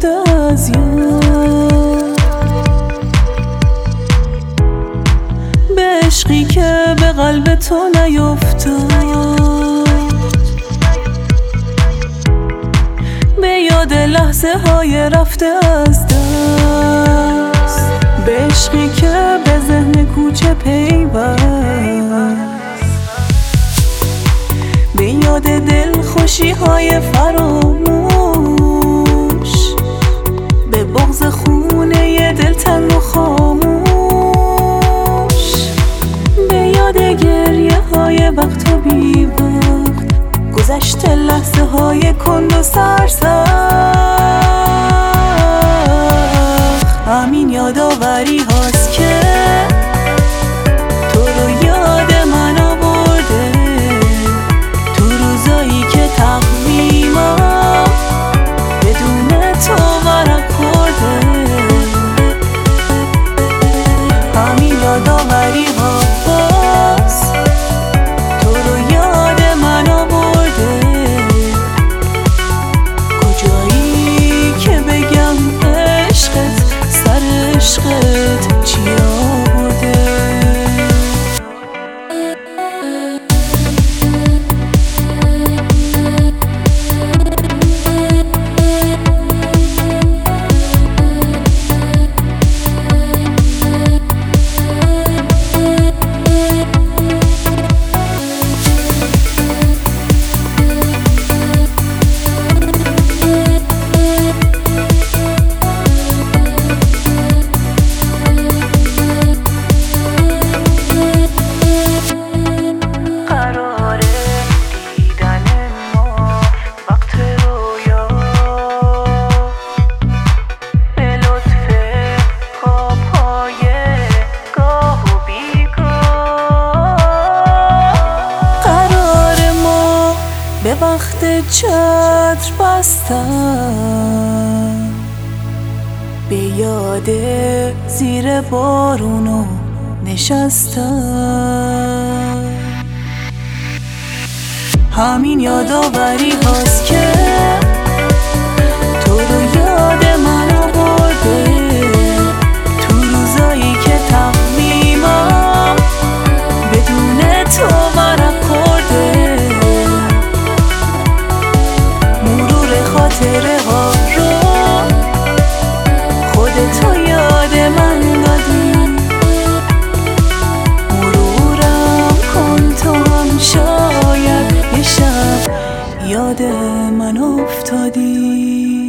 رفته از یاد، به عشقی که به قلب تو نیفتاد، به یاد لحظه های رفته از دست، به عشقی که به ذهن کوچه پیوست، به یاد دل خوشی های فراموش، به بغض خونه دلتنگ و خاموش، به یاد گریه های وقت و بی وقت، گذشته لحظه های کند و سرسخت. همین یادآوری هاست که تو رو یاد من آورده، تو روزایی که تقویمم بدون تو ورق خورده. همین یادآوری هاست تو رو یاد من آورده، کجایی که بگم عشقت سر عشقت چی آورده. به وقت چتر بستم، به یاد زیر بارونو نشستم. همین یادآوری هاست که تو رو یاد من آورده، تو روزایی که تقویمم بدون تو ورق خورده. خاطره ها رو خودتو یاد من دادی، مرورم کن تو هم شاید یه شب یاد من افتادی.